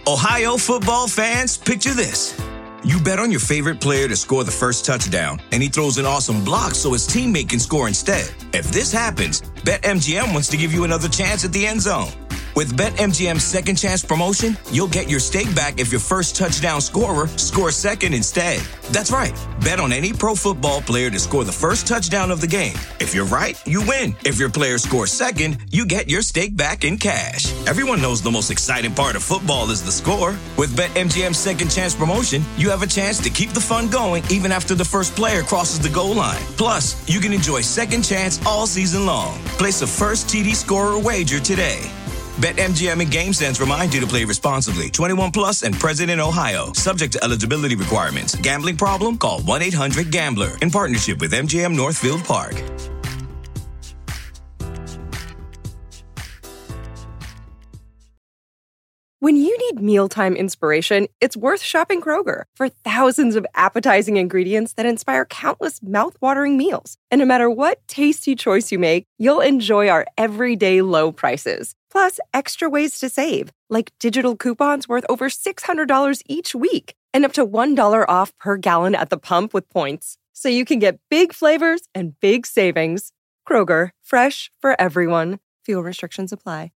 Ohio football fans, picture this. You bet on your favorite player to score the first touchdown, and he throws an awesome block so his teammate can score instead. If this happens, BetMGM wants to give you another chance at the end zone. With BetMGM's second chance promotion, you'll get your stake back if your first touchdown scorer scores second instead. That's right. Bet on any pro football player to score the first touchdown of the game. If you're right, you win. If your player scores second, you get your stake back in cash. Everyone knows the most exciting part of football is the score. With BetMGM's second chance promotion, you have a chance to keep the fun going even after the first player crosses the goal line. Plus, you can enjoy second chance all season long. Place a first TD scorer wager today. BetMGM and GameSense remind you to play responsibly. 21 plus and present in Ohio. Subject to eligibility requirements. Gambling problem? Call 1-800-GAMBLER. In partnership with MGM Northfield Park. When you need mealtime inspiration, it's worth shopping Kroger for thousands of appetizing ingredients that inspire countless mouth-watering meals. And no matter what tasty choice you make, you'll enjoy our everyday low prices. Plus, extra ways to save, like digital coupons worth over $600 each week and up to $1 off per gallon at the pump with points. So you can get big flavors and big savings. Kroger, fresh for everyone. Fuel restrictions apply.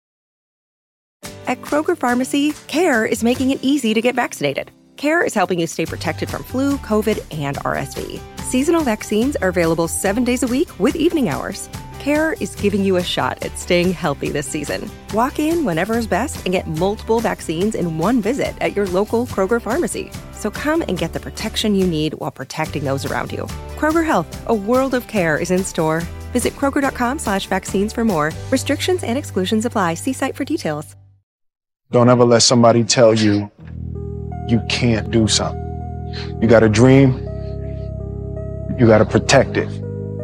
At Kroger Pharmacy, CARE is making it easy to get vaccinated. CARE is helping you stay protected from flu, COVID, and RSV. Seasonal vaccines are available 7 days a week with evening hours. CARE is giving you a shot at staying healthy this season. Walk in whenever is best and get multiple vaccines in one visit at your local Kroger pharmacy. So come and get the protection you need while protecting those around you. Kroger Health, a world of care is in store. Visit Kroger.com/vaccines for more. Restrictions and exclusions apply. See site for details. Don't ever let somebody tell you you can't do something. You got a dream, you got to protect it.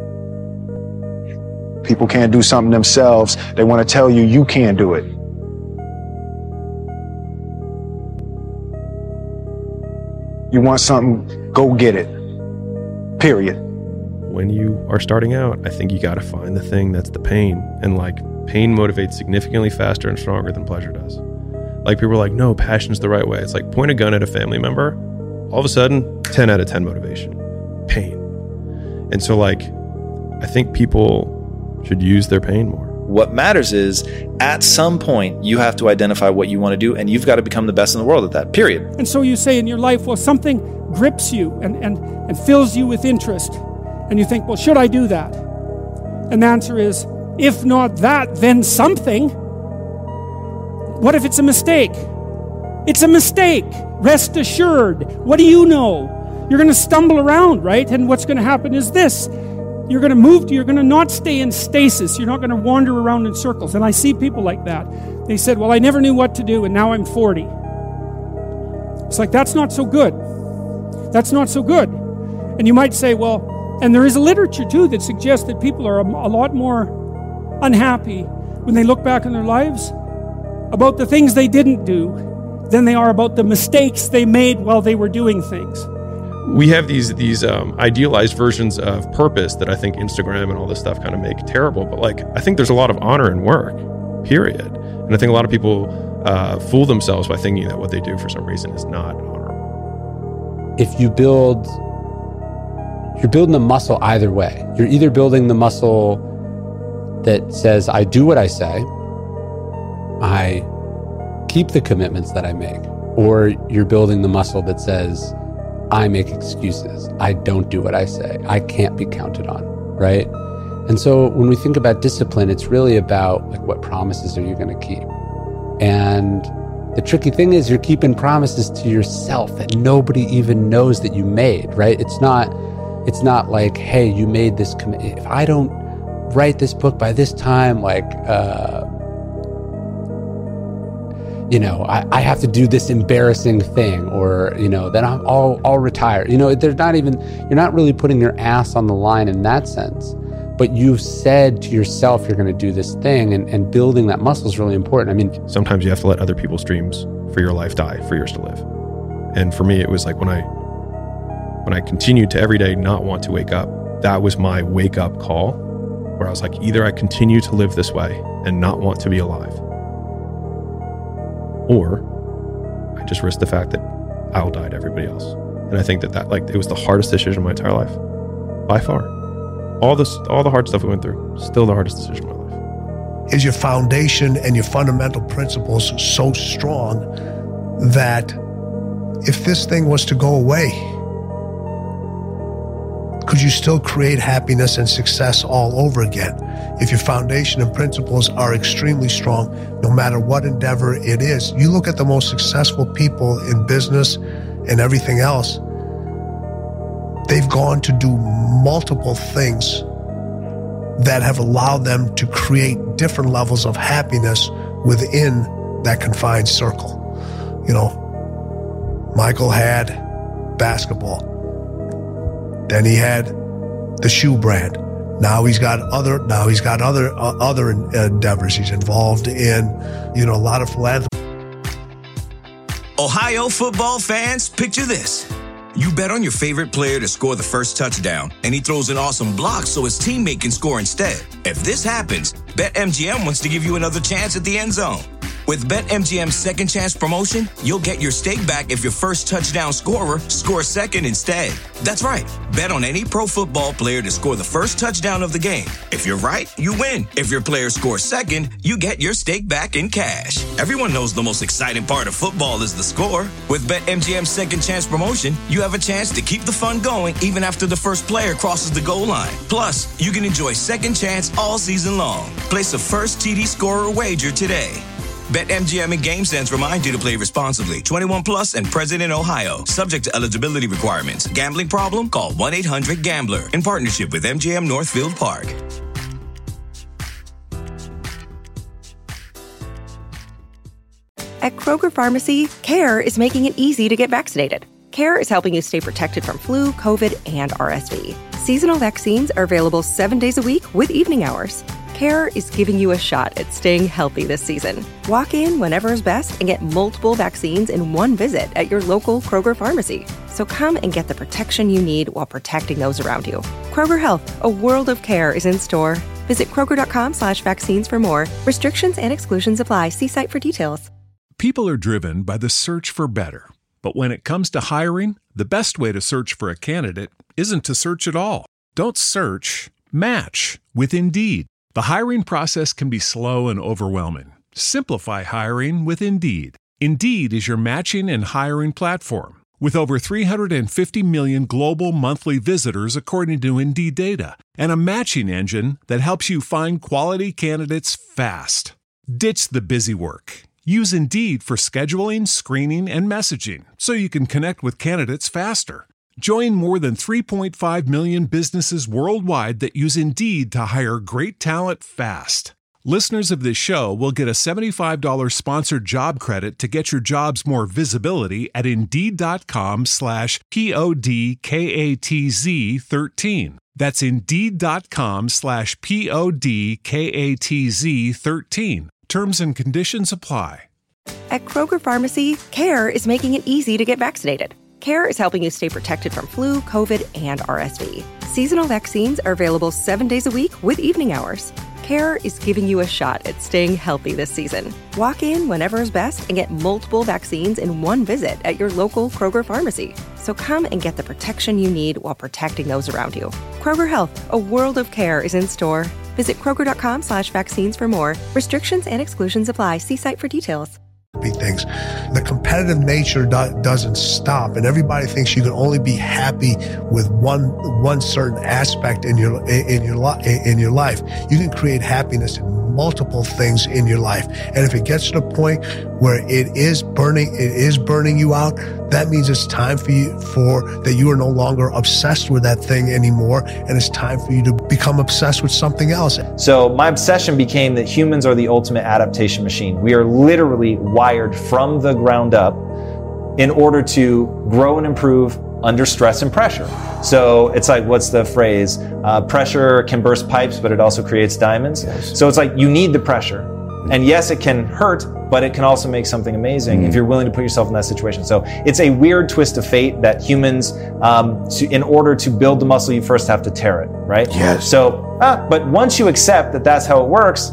People can't do something themselves. They want to tell you you can't do it. You want something, go get it. Period. When you are starting out, I think you got to find the thing that's the pain. And pain motivates significantly faster and stronger than pleasure does. People are like, no, passion's the right way. It's like point a gun at a family member. All of a sudden, 10 out of 10 motivation. Pain. And so I think people should use their pain more. What matters is at some point you have to identify what you want to do, and you've got to become the best in the world at that, period. And so you say in your life, well, something grips you and fills you with interest. And you think, well, should I do that? And the answer is, if not that, then something. What if it's a mistake? It's a mistake. Rest assured. What do you know? You're going to stumble around, right? And what's going to happen is this. You're going to not stay in stasis. You're not going to wander around in circles. And I see people like that. They said, well, I never knew what to do, and now I'm 40. It's like, that's not so good. That's not so good. And you might say, well, and there is a literature, too, that suggests that people are a lot more unhappy when they look back on their lives about the things they didn't do than they are about the mistakes they made while they were doing things. We have these idealized versions of purpose that I think Instagram and all this stuff kind of make terrible. But I think there's a lot of honor in work, period. And I think a lot of people fool themselves by thinking that what they do for some reason is not honorable. If you're building the muscle either way. You're either building the muscle that says, I do what I say, I keep the commitments that I make, or you're building the muscle that says, I make excuses, I don't do what I say, I can't be counted on, right? And so when we think about discipline, it's really about what promises are you going to keep? And the tricky thing is you're keeping promises to yourself that nobody even knows that you made, right? It's not like, hey, you made this commitment. If I don't write this book by this time, I have to do this embarrassing thing, or, then I'll retire. You're not really putting your ass on the line in that sense, but you've said to yourself, you're going to do this thing, and building that muscle is really important. I mean, sometimes you have to let other people's dreams for your life die for yours to live. And for me, it was when I continued to every day not want to wake up, that was my wake up call, where I was like, either I continue to live this way and not want to be alive, or I just risk the fact that I'll die to everybody else. And I think that like, it was the hardest decision of my entire life, by far. All the hard stuff we went through, still the hardest decision of my life. Is your foundation and your fundamental principles so strong that if this thing was to go away, could you still create happiness and success all over again? If your foundation and principles are extremely strong, no matter what endeavor it is, you look at the most successful people in business and everything else, they've gone to do multiple things that have allowed them to create different levels of happiness within that confined circle. You know, Michael had basketball. Then he had the shoe brand. Now he's got other endeavors. He's involved in, a lot of philanthropy. Ohio football fans, picture this. You bet on your favorite player to score the first touchdown, and he throws an awesome block so his teammate can score instead. If this happens, BetMGM wants to give you another chance at the end zone. With BetMGM's second chance promotion, you'll get your stake back if your first touchdown scorer scores second instead. That's right. Bet on any pro football player to score the first touchdown of the game. If you're right, you win. If your player scores second, you get your stake back in cash. Everyone knows the most exciting part of football is the score. With BetMGM's second chance promotion, you have a chance to keep the fun going even after the first player crosses the goal line. Plus, you can enjoy second chance all season long. Place a first TD scorer wager today. BetMGM and GameSense remind you to play responsibly. 21 plus and present in Ohio. Subject to eligibility requirements. Gambling problem? Call 1-800-GAMBLER. In partnership with MGM Northfield Park. At Kroger Pharmacy, CARE is making it easy to get vaccinated. CARE is helping you stay protected from flu, COVID, and RSV. Seasonal vaccines are available 7 days a week with evening hours. CARE is giving you a shot at staying healthy this season. Walk in whenever is best and get multiple vaccines in one visit at your local Kroger pharmacy. So come and get the protection you need while protecting those around you. Kroger Health, a world of care is in store. Visit Kroger.com/vaccines for more. Restrictions and exclusions apply. See site for details. People are driven by the search for better. But when it comes to hiring, the best way to search for a candidate isn't to search at all. Don't search, match with Indeed. The hiring process can be slow and overwhelming. Simplify hiring with Indeed. Indeed is your matching and hiring platform. With over 350 million global monthly visitors according to Indeed data, and a matching engine that helps you find quality candidates fast. Ditch the busy work. Use Indeed for scheduling, screening, and messaging so you can connect with candidates faster. Join more than 3.5 million businesses worldwide that use Indeed to hire great talent fast. Listeners of this show will get a $75 sponsored job credit to get your jobs more visibility at Indeed.com/PODKATZ13. That's Indeed.com/PODKATZ13. Terms and conditions apply. At Kroger Pharmacy, CARE is making it easy to get vaccinated. CARE is helping you stay protected from flu, COVID, and RSV. Seasonal vaccines are available 7 days a week with evening hours. CARE is giving you a shot at staying healthy this season. Walk in whenever is best and get multiple vaccines in one visit at your local Kroger pharmacy. So come and get the protection you need while protecting those around you. Kroger Health, a world of care is in store. Visit Kroger.com/vaccines for more. Restrictions and exclusions apply. See site for details. Things. The competitive nature doesn't stop, and everybody thinks you can only be happy with one certain aspect in your life. You can create happiness in multiple things in your life, and if it gets to the point where it is burning you out, that means it's time for that you are no longer obsessed with that thing anymore, and it's time for you to become obsessed with something else. So my obsession became that humans are the ultimate adaptation machine. We are literally wired from the ground up in order to grow and improve under stress and pressure. So it's like, what's the phrase? Pressure can burst pipes, but it also creates diamonds. Yes. So it's like you need the pressure. And yes, it can hurt, but it can also make something amazing if you're willing to put yourself in that situation. So it's a weird twist of fate that humans, in order to build the muscle, you first have to tear it, right? Yes. So, but once you accept that that's how it works,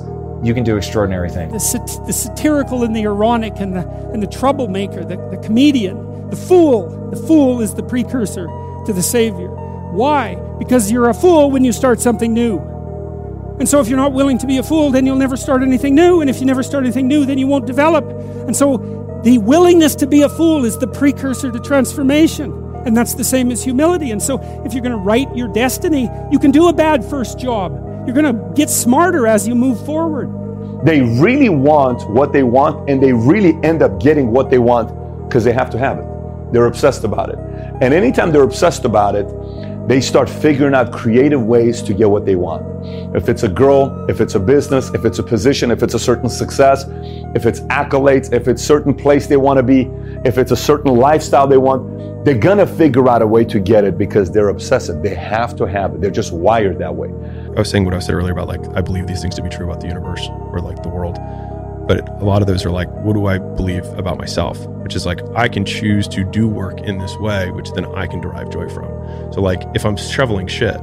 you can do extraordinary things. The satirical and the ironic and the troublemaker, the comedian, the fool. The fool is the precursor to the Savior. Why? Because you're a fool when you start something new. And so if you're not willing to be a fool, then you'll never start anything new. And if you never start anything new, then you won't develop. And so the willingness to be a fool is the precursor to transformation. And that's the same as humility. And so if you're going to write your destiny, you can do a bad first job. You're going to get smarter as you move forward. They really want what they want, and they really end up getting what they want because they have to have it. They're obsessed about it. And anytime they're obsessed about it, they start figuring out creative ways to get what they want. If it's a girl, if it's a business, if it's a position, if it's a certain success, if it's accolades, if it's a certain place they want to be, if it's a certain lifestyle they want, they're going to figure out a way to get it because they're obsessive. They have to have it. They're just wired that way. I was saying what I said earlier about, like, I believe these things to be true about the universe or like the world. But a lot of those are like, what do I believe about myself? Which is like, I can choose to do work in this way, which then I can derive joy from. So like, if I'm shoveling shit,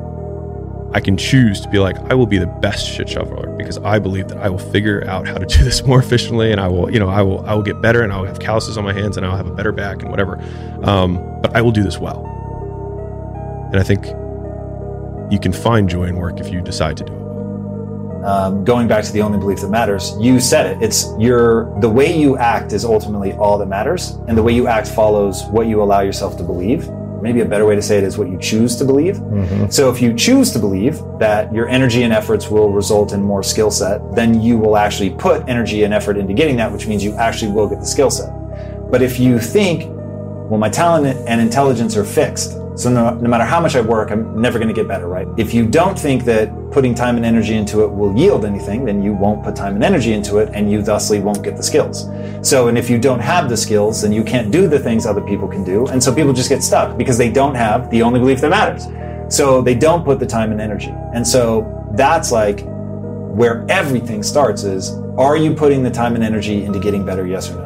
I can choose to be like, I will be the best shit shoveler because I believe that I will figure out how to do this more efficiently, and I will get better, and I'll have calluses on my hands, and I'll have a better back and whatever. But I will do this well. And I think you can find joy in work if you decide to do it. Going back to the only belief that matters, you said it. It's the way you act is ultimately all that matters, and the way you act follows what you allow yourself to believe. Maybe a better way to say it is what you choose to believe. Mm-hmm. So if you choose to believe that your energy and efforts will result in more skill set, then you will actually put energy and effort into getting that, which means you actually will get the skill set. But if you think, well, my talent and intelligence are fixed, so no matter how much I work, I'm never going to get better, right? If you don't think that putting time and energy into it will yield anything, then you won't put time and energy into it, and you thusly won't get the skills. So, and if you don't have the skills, then you can't do the things other people can do, and so people just get stuck because they don't have the only belief that matters. So they don't put the time and energy. And so that's like where everything starts is, are you putting the time and energy into getting better, yes or no?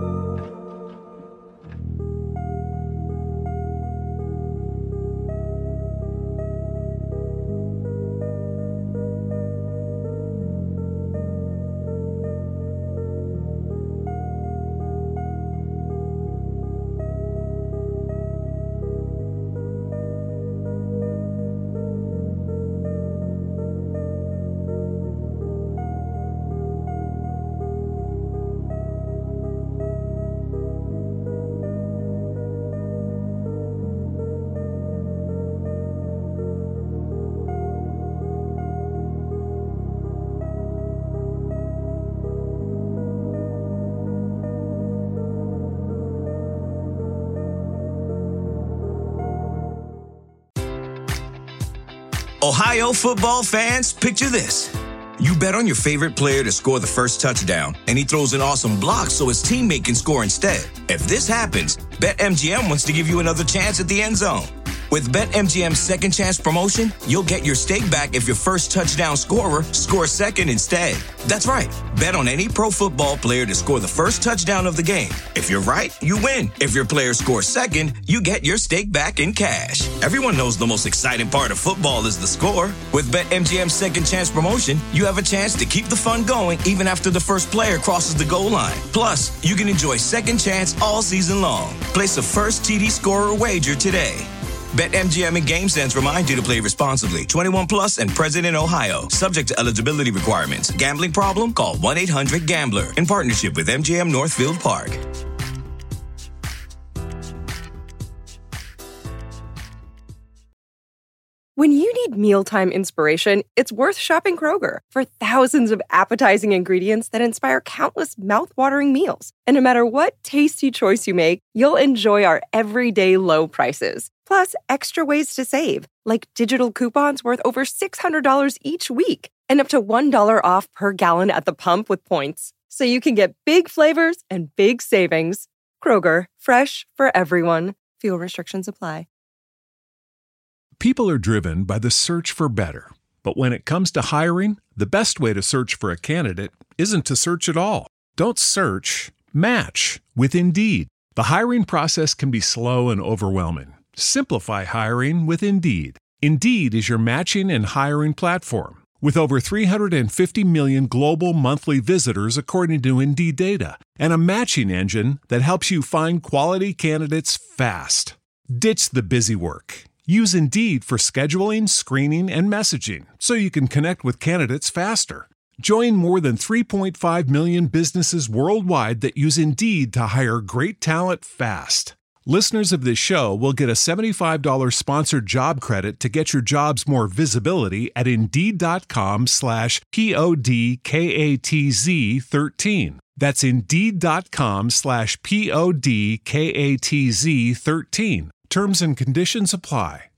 Ohio football fans, picture this. You bet on your favorite player to score the first touchdown, and he throws an awesome block so his teammate can score instead. If this happens, BetMGM wants to give you another chance at the end zone. With BetMGM's second chance promotion, you'll get your stake back if your first touchdown scorer scores second instead. That's right. Bet on any pro football player to score the first touchdown of the game. If you're right, you win. If your player scores second, you get your stake back in cash. Everyone knows the most exciting part of football is the score. With BetMGM's second chance promotion, you have a chance to keep the fun going even after the first player crosses the goal line. Plus, you can enjoy second chance all season long. Place a first TD scorer wager today. BetMGM and GameSense remind you to play responsibly. 21 plus and present in Ohio. Subject to eligibility requirements. Gambling problem? Call 1-800-GAMBLER. In partnership with MGM Northfield Park. When you need mealtime inspiration, it's worth shopping Kroger for thousands of appetizing ingredients that inspire countless mouthwatering meals. And no matter what tasty choice you make, you'll enjoy our everyday low prices. Plus, extra ways to save, like digital coupons worth over $600 each week and up to $1 off per gallon at the pump with points. So you can get big flavors and big savings. Kroger, fresh for everyone. Fuel restrictions apply. People are driven by the search for better. But when it comes to hiring, the best way to search for a candidate isn't to search at all. Don't search, match with Indeed. The hiring process can be slow and overwhelming. Simplify hiring with Indeed. Indeed is your matching and hiring platform With over 350 million global monthly visitors according to Indeed data, and a matching engine that helps you find quality candidates fast. Ditch the busy work. Use Indeed for scheduling, screening, and messaging so you can connect with candidates faster. Join more than 3.5 million businesses worldwide that use Indeed to hire great talent fast. Listeners of this show will get a $75 sponsored job credit to get your jobs more visibility at Indeed.com/PODKATZ13. That's Indeed.com/PODKATZ13. Terms and conditions apply.